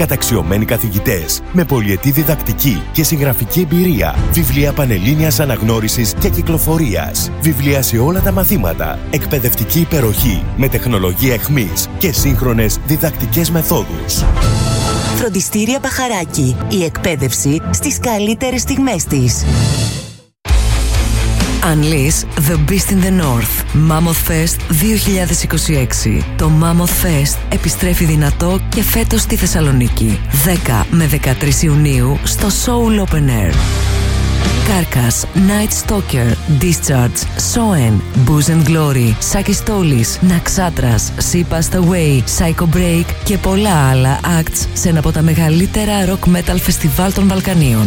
καταξιωμένοι καθηγητές, με πολυετή διδακτική και συγγραφική εμπειρία, βιβλία πανελλήνιας αναγνώρισης και κυκλοφορίας, βιβλία σε όλα τα μαθήματα, εκπαιδευτική υπεροχή με τεχνολογία εχμής και σύγχρονες διδακτικές μεθόδους. Φροντιστήρια Μπαχαράκι. Η εκπαίδευση στις καλύτερες στιγμές της. Unleash the Beast in the North. Mammoth Fest 2026. Το Mammoth Fest επιστρέφει δυνατό και φέτος στη Θεσσαλονίκη. 10 με 13 Ιουνίου στο Soul Open Air. Carcass, Night Stalker, Discharge, Soen, Booze and Glory, Sakistolis, Naxatras, Sea Passed Away, Psycho Break και πολλά άλλα acts σε ένα από τα μεγαλύτερα rock metal φεστιβάλ των Βαλκανίων.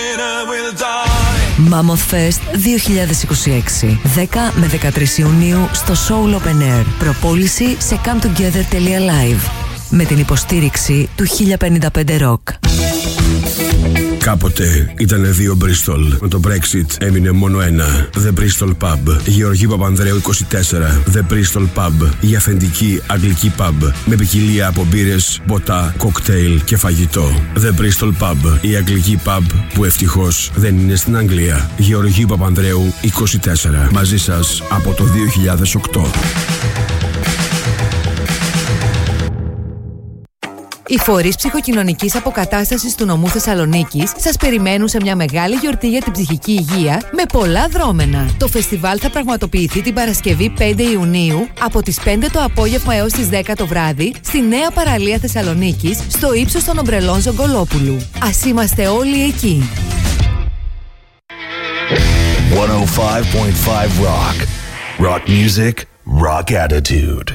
Mammoth Fest 2026. 10 με 13 Ιουνίου στο Soul Open Air. Προπόληση σε cometogether.live. Με την υποστήριξη του 1055 Rock. Κάποτε ήτανε δύο Bristol. Με το Brexit έμεινε μόνο ένα. The Bristol Pub. Γεωργίου Παπανδρέου 24. The Bristol Pub. Η αυθεντική αγγλική pub. Με ποικιλία από μπύρες, ποτά, κοκτέιλ και φαγητό. The Bristol Pub. Η αγγλική pub που ευτυχώς δεν είναι στην Αγγλία. Γεωργίου Παπανδρέου 24. Μαζί σας από το 2008. Οι φορείς ψυχοκοινωνικής αποκατάστασης του νομού Θεσσαλονίκης σας περιμένουν σε μια μεγάλη γιορτή για την ψυχική υγεία με πολλά δρόμενα. Το φεστιβάλ θα πραγματοποιηθεί την Παρασκευή 5 Ιουνίου από τις 5 το απόγευμα έως τις 10 το βράδυ στη νέα παραλία Θεσσαλονίκης στο ύψος των ομπρελών Ζογκολόπουλου. Ας είμαστε όλοι εκεί. 105.5 Rock. Rock music, rock attitude.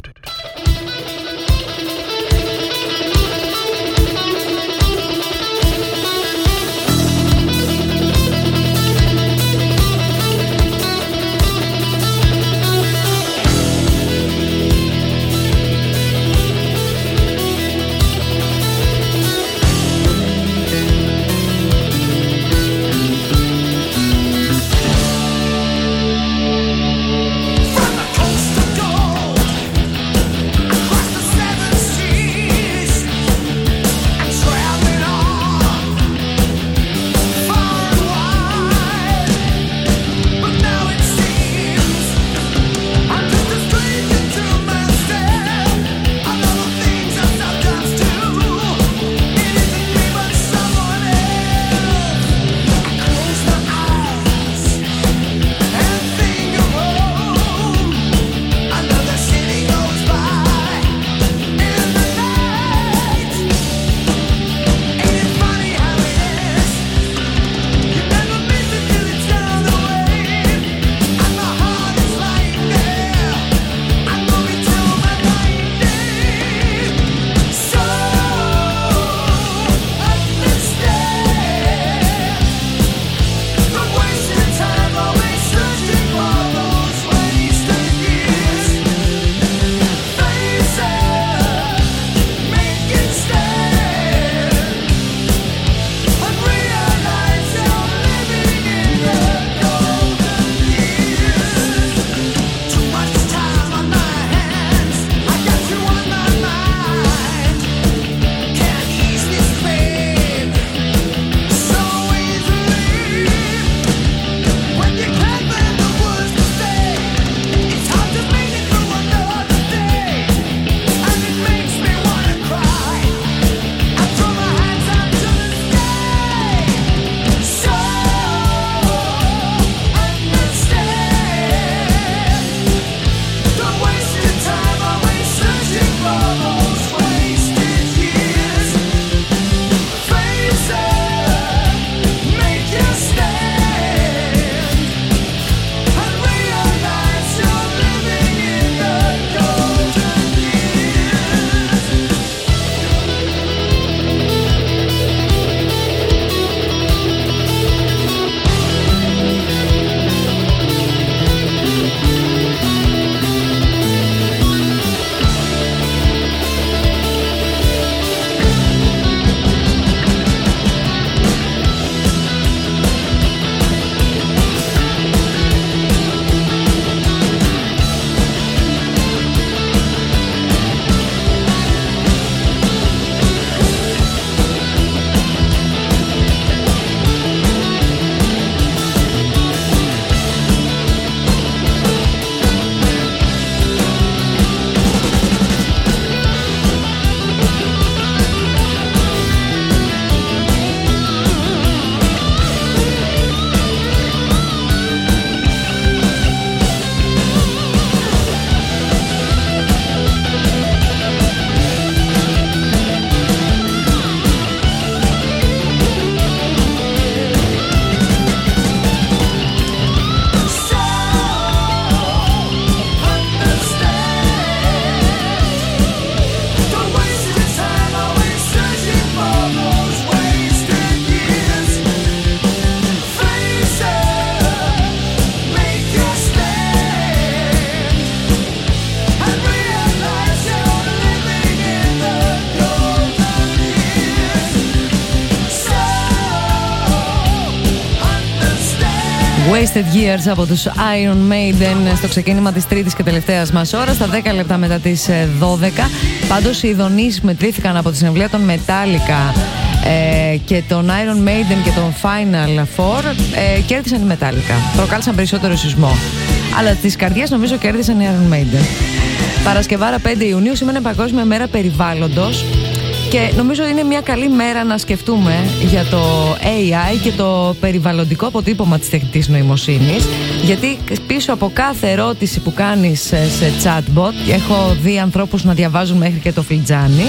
Wasted Years από τους Iron Maiden στο ξεκίνημα της τρίτης και τελευταίας μας ώρας, στα 10 λεπτά μετά τις 12. Πάντως οι ειδονήσεις μετρήθηκαν από τη συναυλία των Metallica και τον Iron Maiden και τον Final Four. Κέρδισαν οι Metallica, προκάλεσαν περισσότερο σεισμό, αλλά τις καρδιές νομίζω κέρδισαν οι Iron Maiden. Παρασκευάρα 5 Ιουνίου σήμερα είναι Παγκόσμια Μέρα Περιβάλλοντος και νομίζω είναι μια καλή μέρα να σκεφτούμε για το AI και το περιβαλλοντικό αποτύπωμα της τεχνητής νοημοσύνης, γιατί πίσω από κάθε ερώτηση που κάνεις σε chatbot, έχω δει ανθρώπους να διαβάζουν μέχρι και το φλιτζάνι,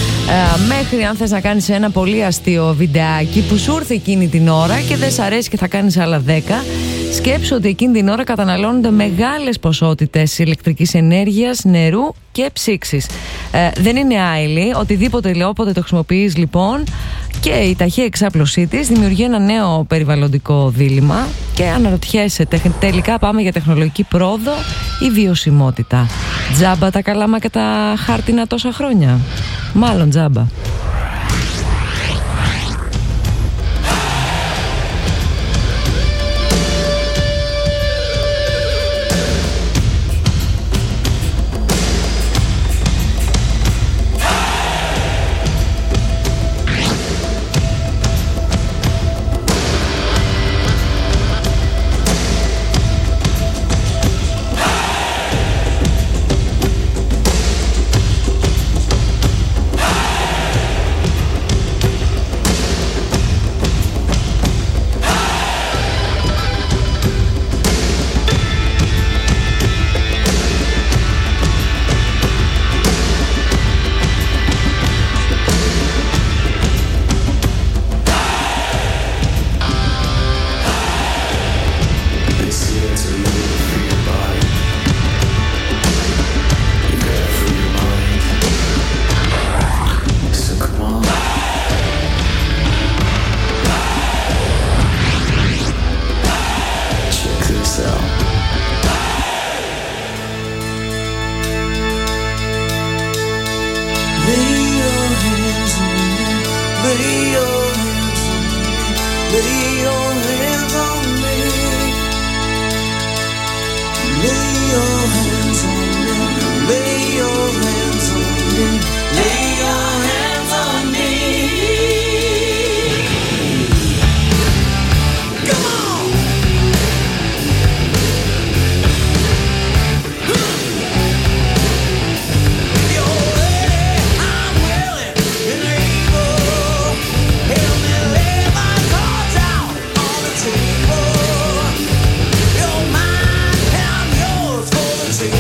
μέχρι αν θες να κάνεις ένα πολύ αστείο βιντεάκι που σου ήρθε εκείνη την ώρα και δεν σ' αρέσει και θα κάνεις άλλα 10, σκέψου ότι εκείνη την ώρα καταναλώνονται μεγάλες ποσότητες ηλεκτρικής ενέργειας, νερού και ψήξης. Δεν είναι άειλη, οτιδήποτε λεόποτε το χρησιμοποιείς λοιπόν, και η ταχεία εξάπλωσή της δημιουργεί ένα νέο περιβαλλοντικό δίλημμα και αναρωτιέσαι τελικά πάμε για τεχνολογική πρόοδο ή βιωσιμότητα. Τζάμπα τα καλάμα και τα χάρτινα τόσα χρόνια? Μάλλον τζάμπα. See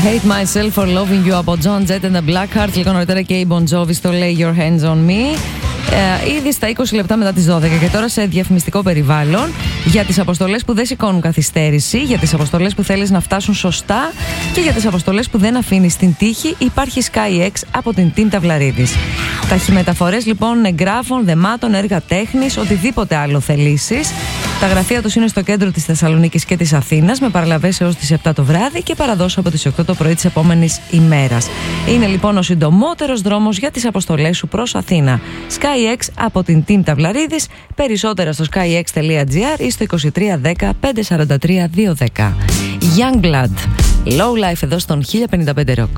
Hate Myself for Loving You από John Jett and the Blackhearts. Λίγο νωρίτερα και η Bon Jovi στο Lay Your Hands on Me. Ήδη στα 20 λεπτά μετά τις 12 και τώρα σε διαφημιστικό περιβάλλον για τις αποστολές που δεν σηκώνουν καθυστέρηση, για τις αποστολές που θέλεις να φτάσουν σωστά και για τις αποστολές που δεν αφήνεις στην τύχη, υπάρχει SkyX από την Team Ταυλαρίδης. Ταχυμεταφορές λοιπόν εγγράφων, δεμάτων, έργα τέχνης, οτιδήποτε άλλο θελήσεις. Τα γραφεία τους είναι στο κέντρο της Θεσσαλονίκης και της Αθήνας, με παραλαβές έως τις 7 το βράδυ και παραδόσεις από τις 8 το πρωί της επόμενης ημέρας. Είναι λοιπόν ο συντομότερος δρόμος για τις αποστολές σου προς Αθήνα. SkyX από την Team Ταυλαρίδης, περισσότερα στο skyx.gr ή στο 2310 543 210. Youngblood, Low Life εδώ στον 1055 Rock.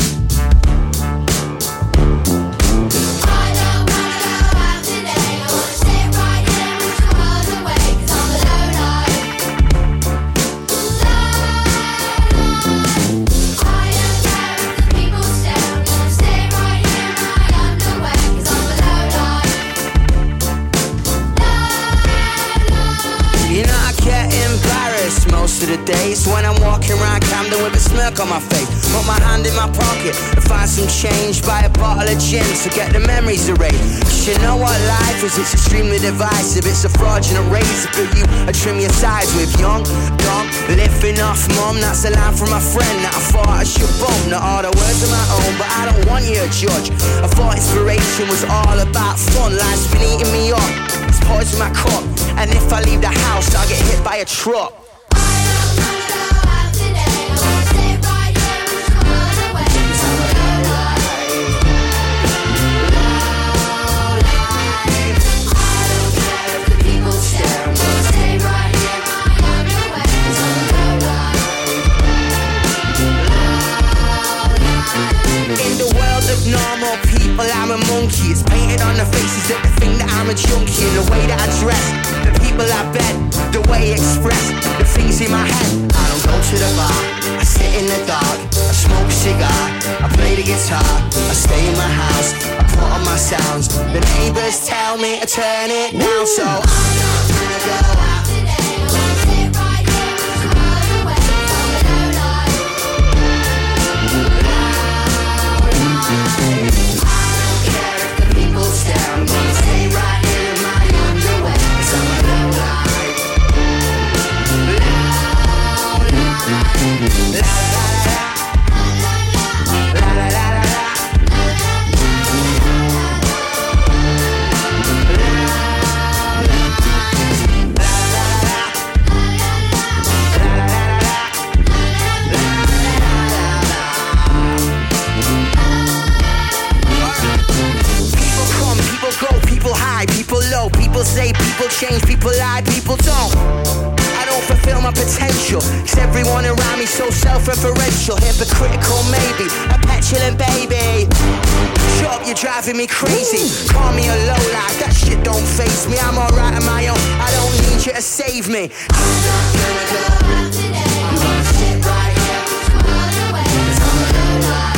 Most of the days when I'm walking around Camden with a smirk on my face, put my hand in my pocket and find some change, buy a bottle of gin to get the memories erased. Cause you know what life is, it's extremely divisive. It's a fraudulent razor for you to trim your sides with. Young, dumb, living off mum, that's a line from my friend that I thought I should bump. Not all the words of my own, but I don't want you to judge. I thought inspiration was all about fun. Life's been eating me up, it's poison my cup, and if I leave the house I'll get hit by a truck. Normal people, I'm a monkey. It's painted on the faces that they think that I'm a junkie. And the way that I dress, the people I bet, the way I express, the things in my head. I don't go to the bar, I sit in the dark, I smoke a cigar, I play the guitar, I stay in my house, I put on my sounds. The neighbors tell me to turn it down, so I'm not gonna go out today. I wanna sit right here and just run away from the low life. People say, people change, people lie, people don't. I don't fulfill my potential, cause everyone around me so self-referential. Hypocritical maybe, a petulant baby. Shut up, you're driving me crazy. Call me a low life, that shit don't faze me. I'm alright on my own, I don't need you to save me. I'm not gonna go out today. I'm gonna sit right here, just run away, cause I'm a low life.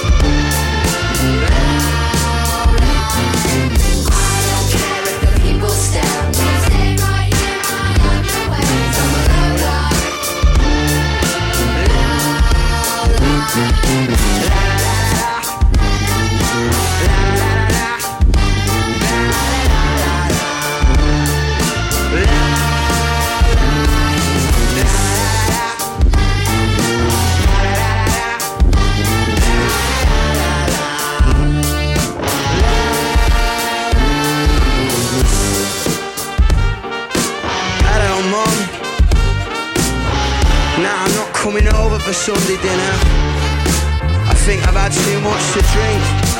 Coming over for Sunday dinner. I think I've had too much to drink.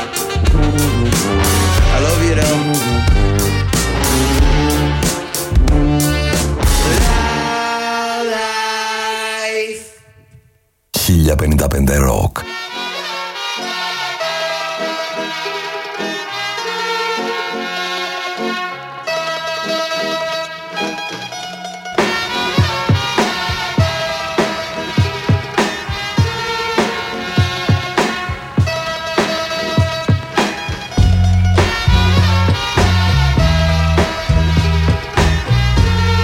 I love you though. Life. 1055 Rock.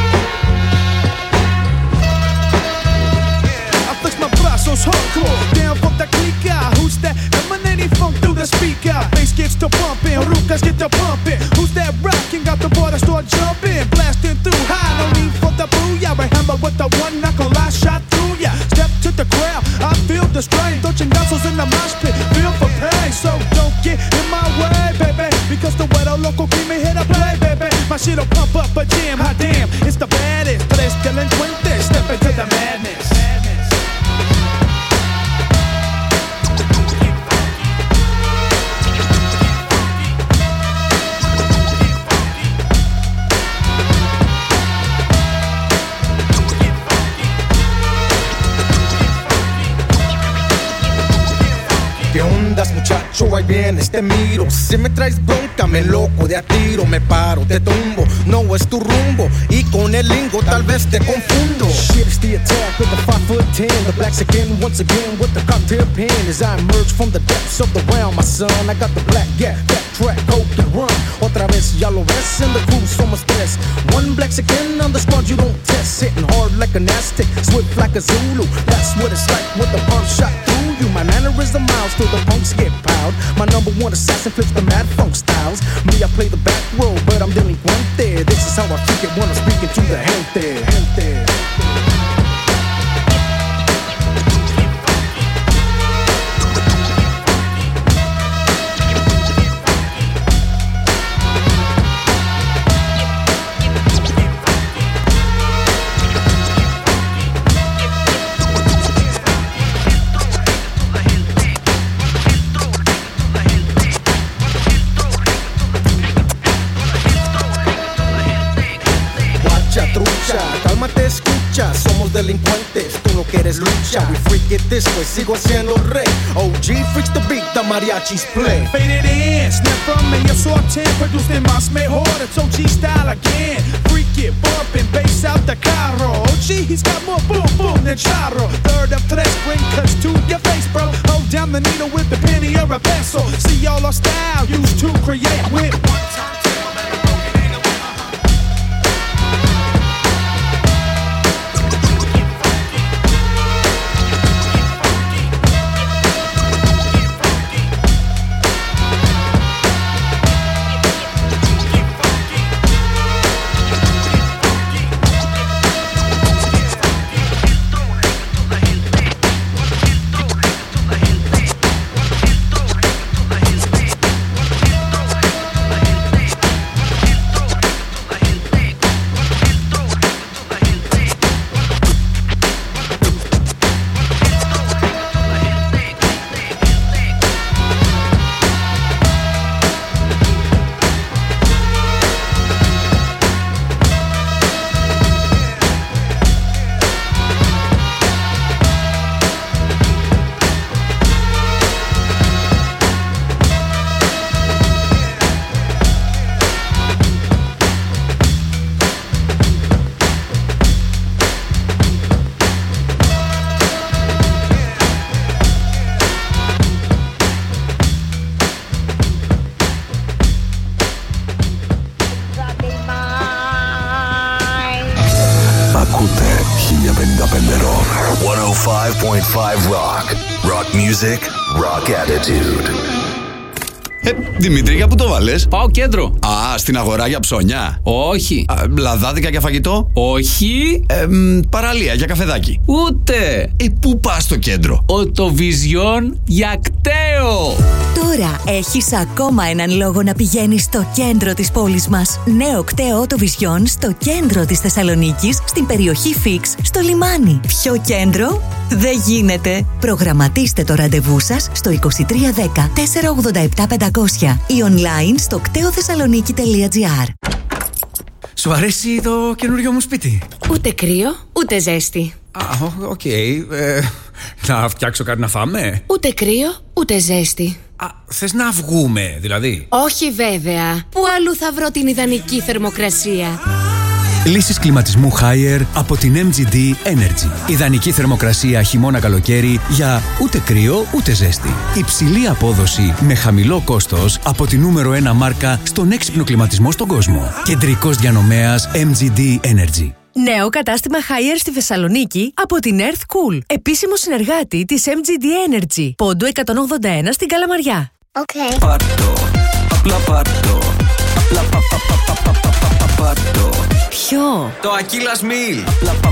Hardcore, down vienes, te miro. Si me traes bronca, me loco de a tiro. Me paro, te tumbo, no es tu rumbo. Y con el lingo tal vez te confundo. Shit, it's the attack with the 5'10". The blacks again, once again with the cocktail pen. As I emerge from the depths of the realm, my son. I got the black, yeah, that track, hope and run. Otra vez, ya lo ves, in the crew, somos tres. One blacks again on the squad, you don't test. Hitting hard like an Aztec, swift like a Zulu. That's what it's like with the pump shot through you. My mannerism miles till the punks get piled. My number one assassin flips the mad funk styles. Me, I play the back row, but I'm delinquente. This is how I freak it when I'm speaking to the gente. Cálmate, escucha, somos delincuentes, tú no quieres lucha. We freak it this way, sigo siendo rey. OG freaks the beat, the mariachis play. Faded in, snap from me, yo soy 10, producen más mejor, it's OG style again. Freak it, bumping, bass out the carro. OG, he's got more boom boom than charro. Third of tres, bring cuts to your face, bro. Hold down the needle with the penny or a pencil. See all our style used to create with one time. Ακούτε 1055 Rock 105.5 Rock. Rock music, rock attitude. Δημήτρη, για πού το βάλες? Πάω κέντρο. Α, στην αγορά για ψώνια. Όχι. Λαδάδικα για φαγητό. Όχι. Παραλία για καφεδάκι. Ούτε. Πού πας στο κέντρο? Οτοβιζιόν για κταίο. Τώρα έχεις ακόμα έναν λόγο να πηγαίνεις στο κέντρο της πόλης μας. Νέο κταίο Οτοβιζιόν στο κέντρο της Θεσσαλονίκης, στην περιοχή Φίξ, στο λιμάνι. Ποιο κέντρο? Δεν γίνεται. Προγραμματίστε το ραντεβού σας στο 2310 487 500 ή online στο κτεοθεσσαλονίκη.gr. Σου αρέσει το καινούριο μου σπίτι? Ούτε κρύο, ούτε ζέστη. Οκ. Να φτιάξω κάτι να φάμε? Ούτε κρύο, ούτε ζέστη. Θες να βγούμε, δηλαδή? Όχι βέβαια. Πού αλλού θα βρω την ιδανική θερμοκρασία? Λύσεις κλιματισμού Haier από την MGD Energy. Ιδανική θερμοκρασία χειμώνα-καλοκαίρι για ούτε κρύο ούτε ζέστη. Υψηλή απόδοση με χαμηλό κόστος από τη νούμερο 1 μάρκα στον έξυπνο κλιματισμό στον κόσμο. Κεντρικός διανομέας MGD Energy. Νέο κατάστημα Haier στη Θεσσαλονίκη από την Earth Cool. Επίσημο συνεργάτη της MGD Energy. Πόντου 181 στην Καλαμαριά. Okay. Πάρτο, απλά πάρτο. Απλά πάρτο. Ποιο? Το Aquila Meal.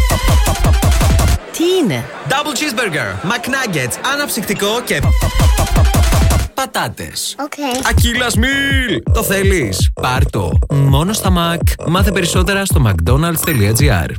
Τι είναι? Double cheeseburger, McNuggets, αναψυκτικό και πατάτες. Okay. Aquila Meal. Το θέλεις? Πάρτο. Μόνο στα Mac. Μάθε περισσότερα στο mcdonalds.gr.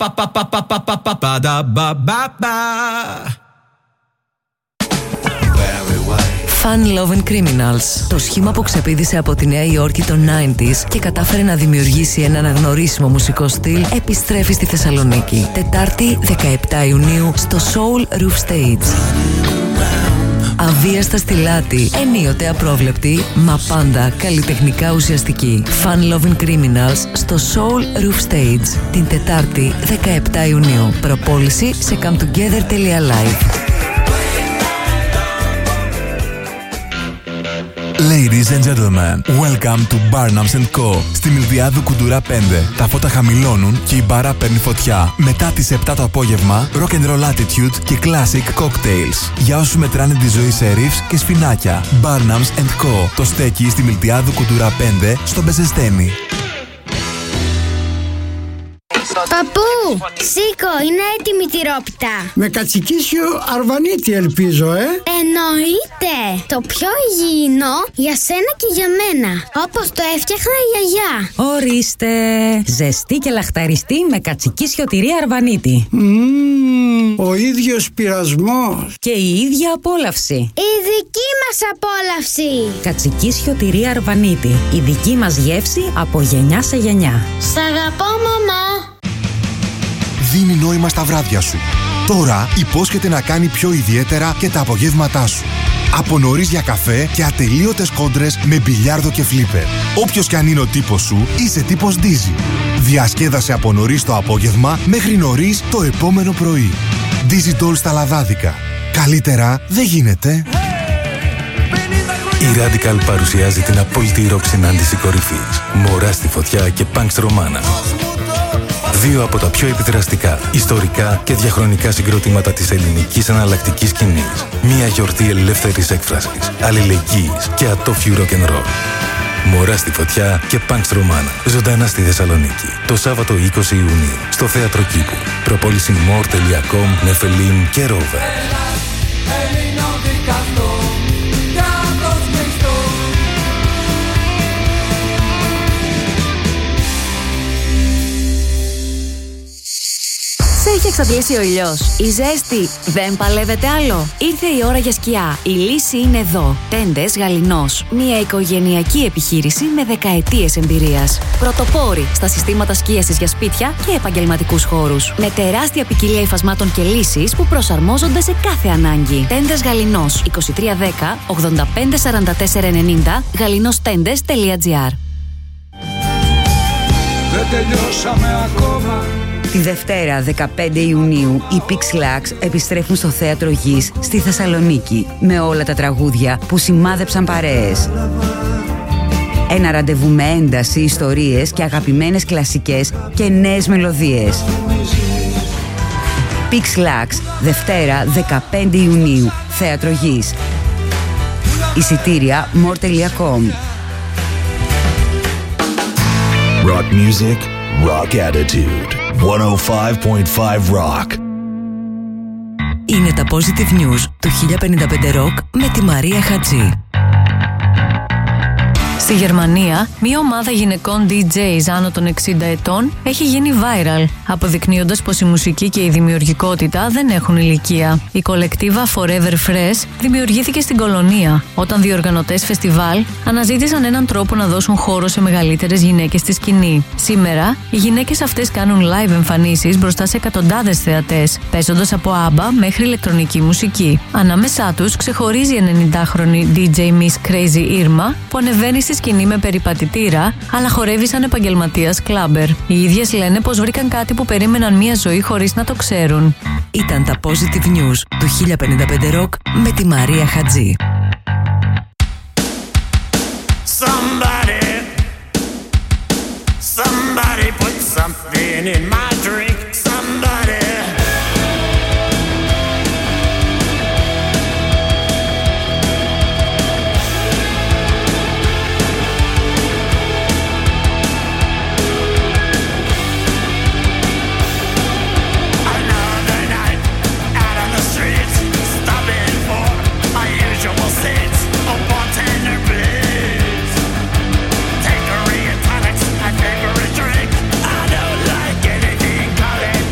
Fun Love and Criminals. Το σχήμα που ξεπήδησε από τη Νέα Υόρκη των 90s και κατάφερε να δημιουργήσει ένα αναγνωρίσιμο μουσικό στυλ επιστρέφει στη Θεσσαλονίκη. Τετάρτη 17 Ιουνίου στο Soul Roof Stage. Αβίαστα στη λάτη, ενίοτε απρόβλεπτη, μα πάντα καλλιτεχνικά ουσιαστική. Fun Loving Criminals στο Soul Roof Stage την Τετάρτη 17 Ιουνίου. Προπόληση σε cometogether.live. Ladies and gentlemen, welcome to Barnums & Co. Στη Μιλδιάδου Κουντουρά 5. Τα φώτα χαμηλώνουν και η μπάρα παίρνει φωτιά. Μετά τις 7 το απόγευμα, rock and roll attitude και classic cocktails. Για όσους μετράνε τη ζωή σε ρίφς και σφινάκια. Barnums & Co. Το στέκει στη Μιλδιάδου Κουντουρά 5 στο Μπεζεστένι. Παππού, σήκω, είναι έτοιμη η τυρόπιτα. Με κατσικίσιο αρβανίτη ελπίζω, Εννοείται. Το πιο υγιεινό για σένα και για μένα. Όπως το έφτιαχνα η γιαγιά. Ορίστε. Ζεστή και λαχταριστή με κατσικίσιο τυρί αρβανίτη. Ο ίδιος πειρασμός. Και η ίδια απόλαυση. Η δική μας απόλαυση. Κατσικίσιο τυρί αρβανίτη. Η δική μας γεύση από γενιά σε γενιά. Σ' αγαπώ, μαμά. Δίνει νόημα στα βράδια σου. Τώρα υπόσχεται να κάνει πιο ιδιαίτερα και τα απογεύματά σου. Από νωρίς για καφέ και ατελείωτες κόντρες με μπιλιάρδο και φλίπερ. Όποιος κι αν είναι ο τύπος σου, είσαι τύπος Dizzy. Διασκέδασε από νωρίς το απόγευμα μέχρι νωρίς το επόμενο πρωί. Dizzy Doll στα λαδάδικα. Καλύτερα δεν γίνεται. Η Radical παρουσιάζει την απόλυτη ροκ συνάντηση κορυφής. Μωρά στη φωτιά και Punks Romana. Δύο από τα πιο επιδραστικά, ιστορικά και διαχρονικά συγκροτήματα της ελληνικής εναλλακτικής σκηνής. Μια γιορτή ελεύθερης έκφρασης, αλληλεγγύης και ατόφιου rock and roll. Μωρά στη φωτιά και Punks Romana. Ζωντανά στη Θεσσαλονίκη. Το Σάββατο 20 Ιουνίου στο Θέατρο Κήπου. Προπόληση more.com, Νεφελίμ και Rover. Σε έχει εξαντλήσει ο ήλιος. Η ζέστη δεν παλεύεται άλλο. Ήρθε η ώρα για σκιά. Η λύση είναι εδώ. Τέντες Γαληνός. Μια οικογενειακή επιχείρηση με δεκαετίες εμπειρίας. Πρωτοπόροι στα συστήματα σκίασης για σπίτια και επαγγελματικούς χώρους. Με τεράστια ποικιλία υφασμάτων και λύσεις που προσαρμόζονται σε κάθε ανάγκη. Τέντες Γαληνός. 2310 85 44 90 γαληνόστέντες.gr. Δεν τελειώσαμε ακόμα. Τη Δευτέρα 15 Ιουνίου οι Pixlax επιστρέφουν στο Θέατρο Γης στη Θεσσαλονίκη με όλα τα τραγούδια που σημάδεψαν παρέες. Ένα ραντεβού με ένταση, ιστορίες και αγαπημένες κλασικές και νέες μελωδίες. Pixlax, Δευτέρα 15 Ιουνίου, Θέατρο Γης. Εισιτήρια more.com. Rock music, rock attitude. 105.5 Rock. Είναι τα Positive News του 1055 Rock με τη Μαρία Χατζή. Στη Γερμανία, μια ομάδα γυναικών DJs άνω των 60 ετών έχει γίνει viral, αποδεικνύοντας πως η μουσική και η δημιουργικότητα δεν έχουν ηλικία. Η κολεκτίβα Forever Fresh δημιουργήθηκε στην Κολονία, όταν διοργανωτές φεστιβάλ αναζήτησαν έναν τρόπο να δώσουν χώρο σε μεγαλύτερες γυναίκες στη σκηνή. Σήμερα, οι γυναίκες αυτές κάνουν live εμφανίσεις μπροστά σε εκατοντάδες θεατές, παίζοντας από ABBA μέχρι ηλεκτρονική μουσική. Ανάμεσά τους ξεχωρίζει η 90χρονη DJ Miss Crazy Irma, που ανεβαίνει στη σκηνή με περιπατητήρα, αλλά χορεύει σαν επαγγελματίας κλάμπερ. Οι ίδιες λένε πως βρήκαν κάτι που περίμεναν μια ζωή χωρίς να το ξέρουν. Ήταν τα Positive News του 1055 Rock με τη Μαρία Χατζή. Somebody put something in my drink. Somebody. Take a real tonics, my favorite drink. I don't like anything colored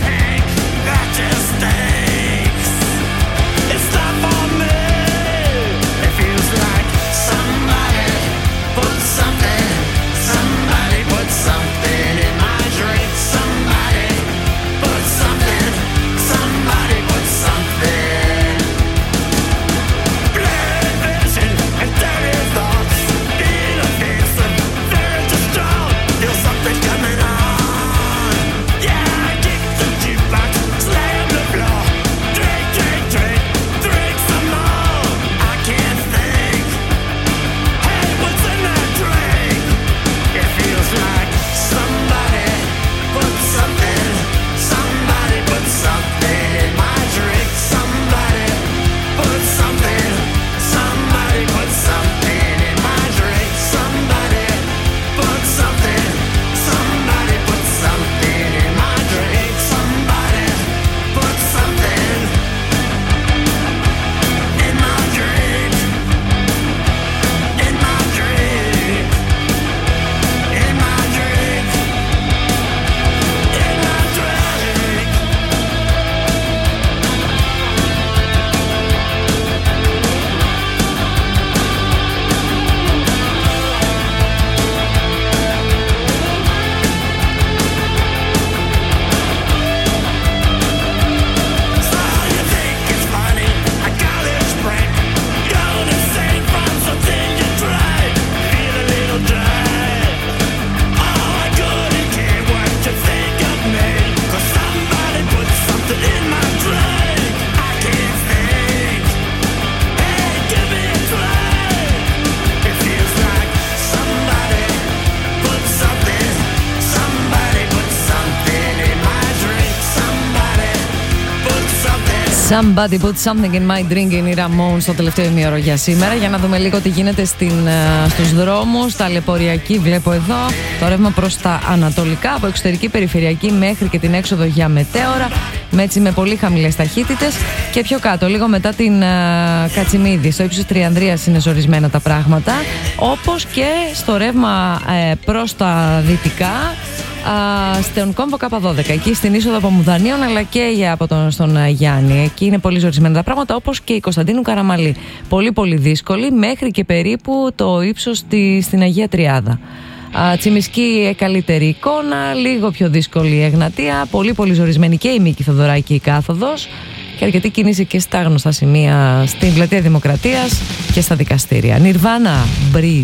Somebody put something in my drink, είναι η Ramones στο τελευταίο ημίωρο για σήμερα. Για να δούμε λίγο τι γίνεται στους δρόμους. Τα λεποριακή βλέπω εδώ. Το ρεύμα προς τα ανατολικά, από εξωτερική περιφερειακή μέχρι και την έξοδο για μετέωρα. Με πολύ χαμηλές ταχύτητες. Και πιο κάτω, λίγο μετά την Κατσιμίδη, στο ύψος Τριανδρίας είναι ζορισμένα τα πράγματα. Όπως και στο ρεύμα προς τα δυτικά. Στον κόμβο K12, εκεί στην είσοδο από Μουδανίων, αλλά και στον Γιάννη. Εκεί είναι πολύ ζορισμένα τα πράγματα, όπως και η Κωνσταντίνου Καραμαλή. Πολύ πολύ δύσκολη, μέχρι και περίπου το ύψος στην Αγία Τριάδα. Τσιμισκή καλύτερη εικόνα, λίγο πιο δύσκολη η Εγνατία, πολύ πολύ ζορισμένη και η Μίκη Θοδωράκη η κάθοδος και αρκετή κίνηση και στα γνωστά σημεία στην Πλατεία Δημοκρατίας και στα δικαστήρια. Nirvana, Breed.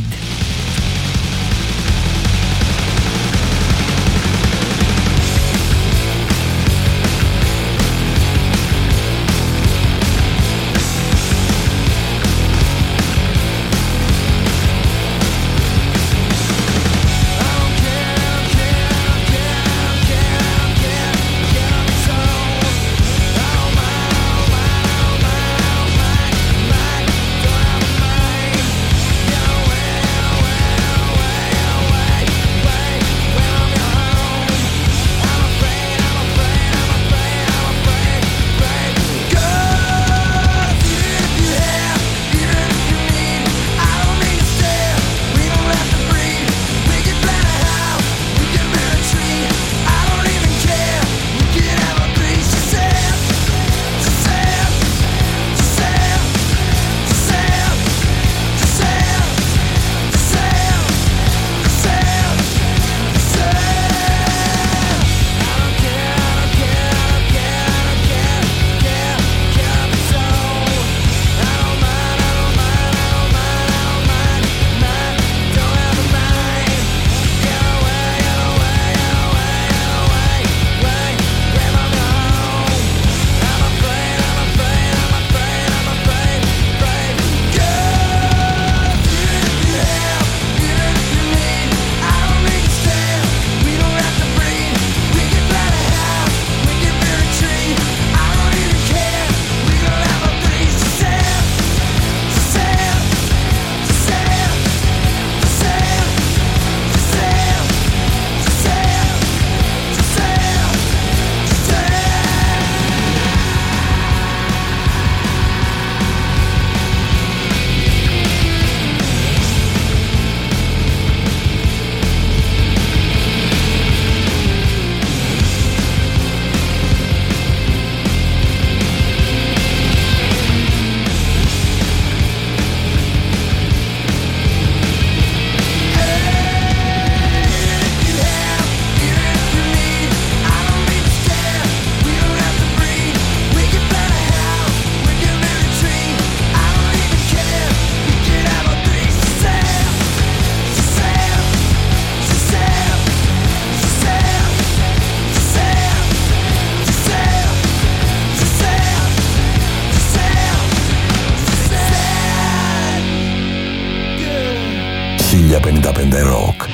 Rock.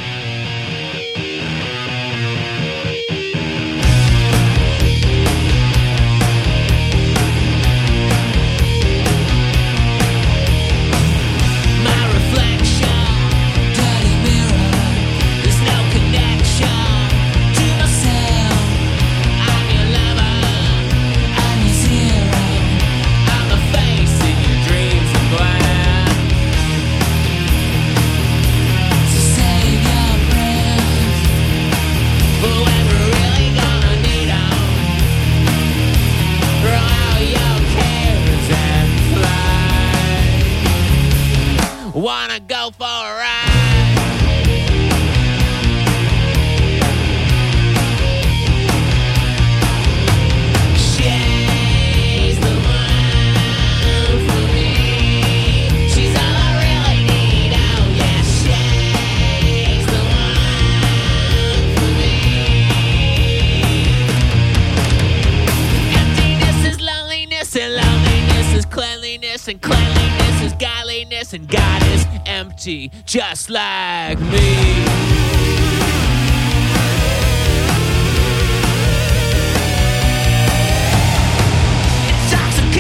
And God is empty, just like me. Intoxicated.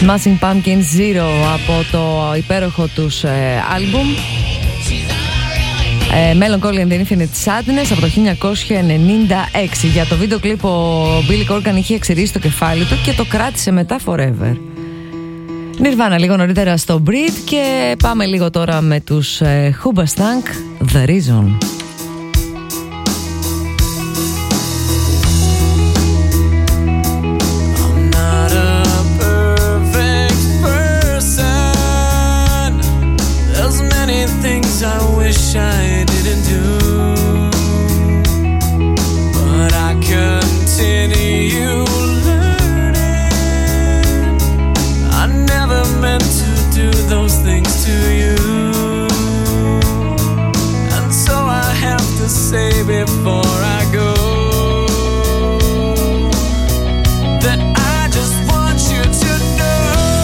Smashing Pumpkins Zero από το υπέροχο τους άλμπουμ Melancholy and the Infinite Sadness από το 1996. Για το βίντεο κλιπ ο Billy Corgan είχε εξηρήσει το κεφάλι του και το κράτησε μετά forever. Nirvana λίγο νωρίτερα στο Breed και πάμε λίγο τώρα με τους Hoobastank, The Reason. I wish I didn't do, but I continue learning. I never meant to do those things to you, and so I have to say before I go that I just want you to know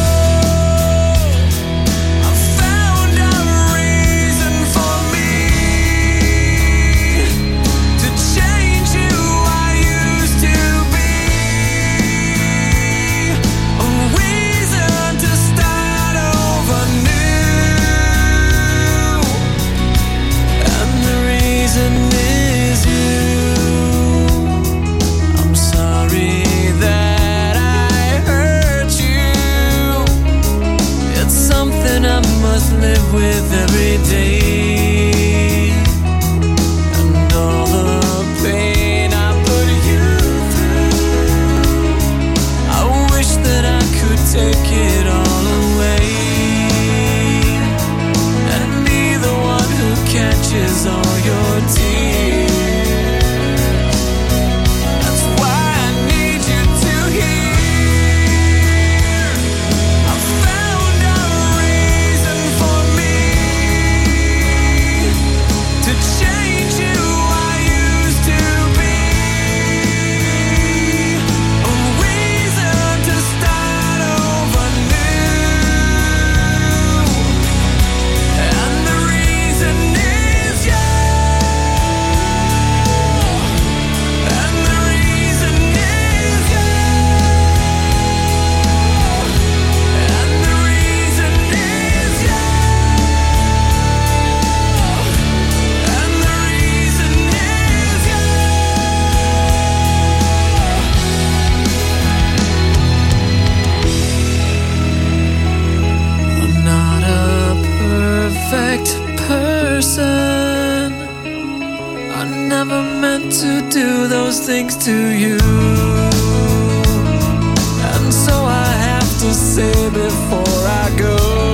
live with every day, and all the pain I put you through, I wish that I could take it all away and be the one who catches all your tears. That's why I need you to hear to do those things to you, and so I have to say before I go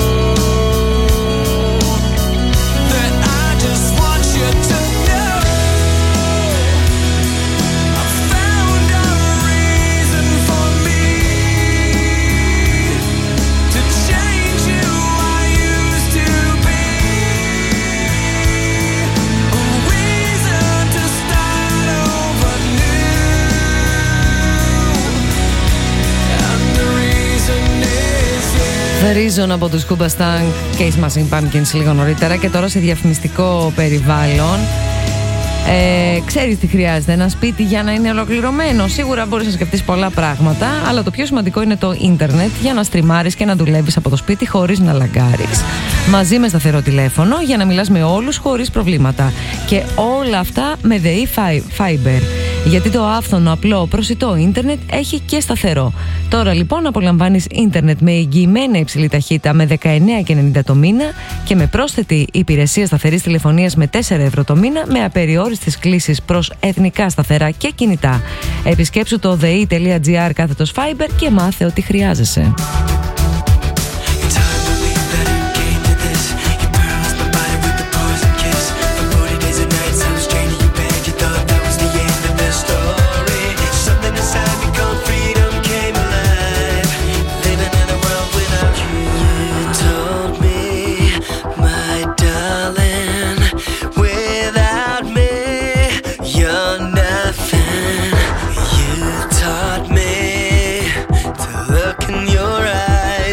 that I just want you to know I found a reason for me to change who I used to be, a reason to start over new, and the reason is The Reason από τους Hoobastank και οι Smashing Pumpkins λίγο νωρίτερα. Και τώρα σε διαφημιστικό περιβάλλον. Ξέρεις τι χρειάζεται ένα σπίτι για να είναι ολοκληρωμένο? Σίγουρα μπορείς να σκεφτείς πολλά πράγματα, αλλά το πιο σημαντικό είναι το ίντερνετ για να στριμάρεις και να δουλεύεις από το σπίτι χωρίς να λαγκάρεις. Μαζί με σταθερό τηλέφωνο για να μιλάς με όλους χωρίς προβλήματα. Και όλα αυτά με The E-Fiber. Γιατί το άφθονο, απλό, προσιτό ίντερνετ έχει και σταθερό. Τώρα λοιπόν απολαμβάνεις ίντερνετ με εγγυημένα υψηλή ταχύτητα με 19,90 το μήνα και με πρόσθετη υπηρεσία σταθερής τηλεφωνίας με 4 ευρώ το μήνα με απεριόριστες κλήσεις προς εθνικά σταθερά και κινητά. Επισκέψου το the.gr/fiber και μάθε ό,τι χρειάζεσαι. Taught me to look in your eyes.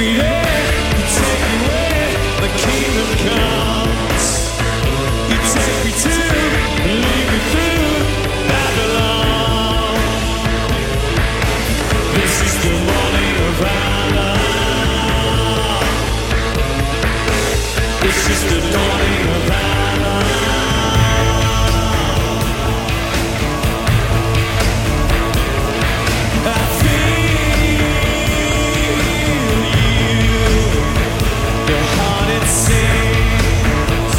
me there, you take me where the kingdom comes. You take me to, lead me through Babylon. This is the morning of valor. This is the dawning of valor. I feel you, your heart it sings.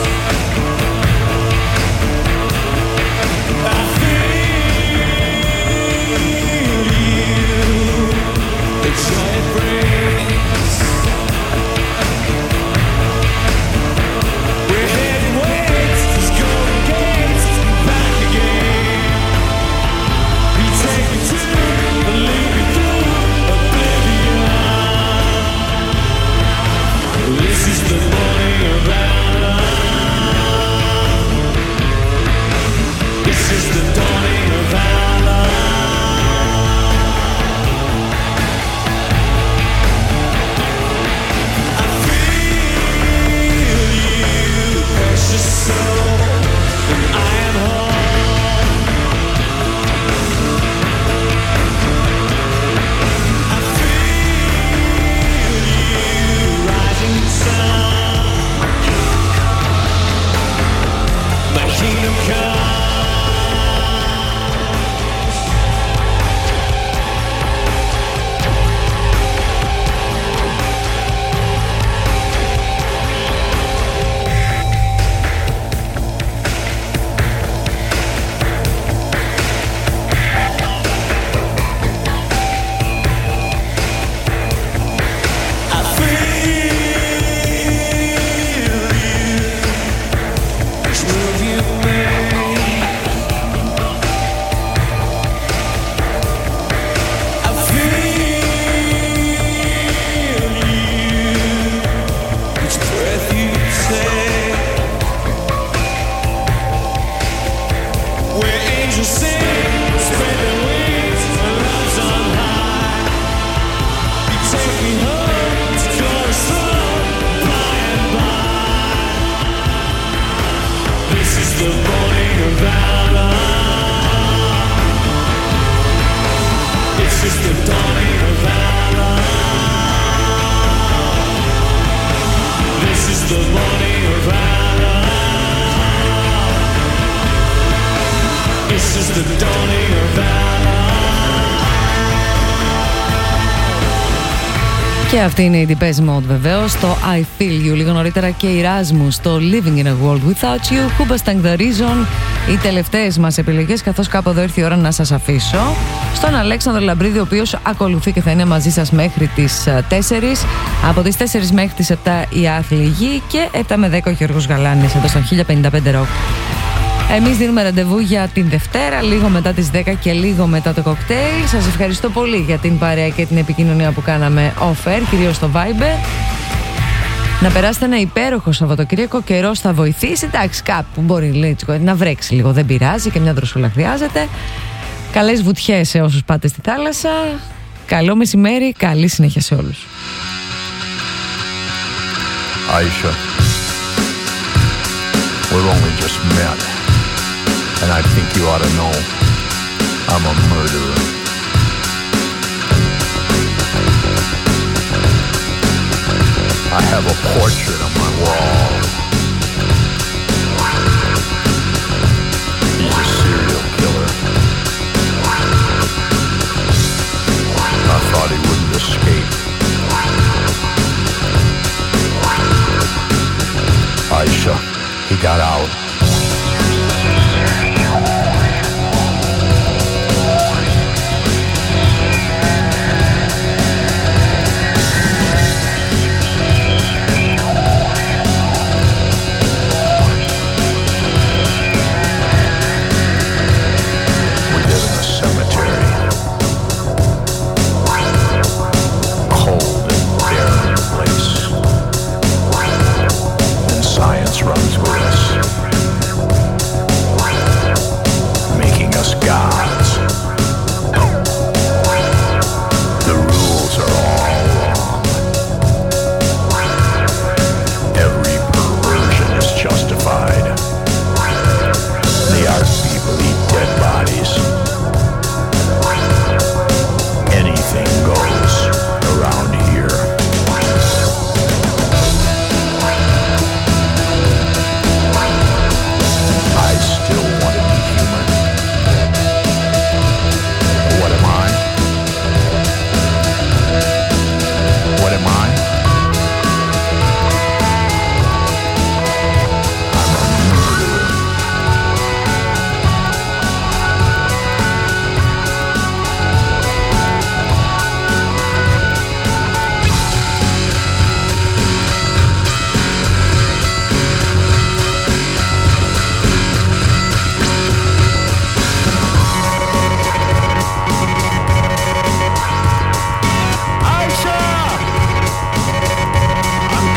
I feel you, the joy it brings. We're heading west, these golden gates, back again. You take me to, lead me through oblivion. This is the morning of valor. This is the dawning of valor. I feel you, precious soul, and I am home. I feel you, rising sun. My kingdom comes. I feel you, each move you make. I feel you, each breath you take. Where angels sing, spread their wings, and love's on high. You take me home to glorious love, by and by. This is the morning of valor. This is the dawning of valor. This is the morning of valor. This is the dawning of valor. Και αυτή είναι η Depeche Mode βεβαίως, το I Feel You. Λίγο νωρίτερα και η Erasmus, το Living in a World Without You, Hoobastank The Reason, οι τελευταίες μας επιλογές, καθώς κάπου εδώ ήρθε η ώρα να σας αφήσω. Στον Αλέξανδρο Λαμπρίδη, ο οποίος ακολουθεί και θα είναι μαζί σας μέχρι τις 4. Από τις 4 μέχρι τις 7 η Άθλη Γη και 7 με 10 ο Γιώργος Γαλάνης εδώ στο 1055 Rock. Εμείς δίνουμε ραντεβού για την Δευτέρα, λίγο μετά τις 10 και λίγο μετά το κοκτέιλ. Σας ευχαριστώ πολύ για την παρέα και την επικοινωνία που κάναμε off-air, κυρίως στο Viber. Να περάσετε ένα υπέροχο Σαββατοκύριακο, καιρός θα βοηθήσει. Εντάξει, κάπου μπορεί να βρέξει λίγο, δεν πειράζει και μια δροσούλα χρειάζεται. Καλές βουτιές σε όσους πάτε στη θάλασσα. Καλό μεσημέρι, καλή συνέχεια σε όλους. Aisha, we've only just met, and I think you ought to know I'm a murderer. I have a portrait on my wall. He's a serial killer. I thought he wouldn't escape. Aisha, he got out.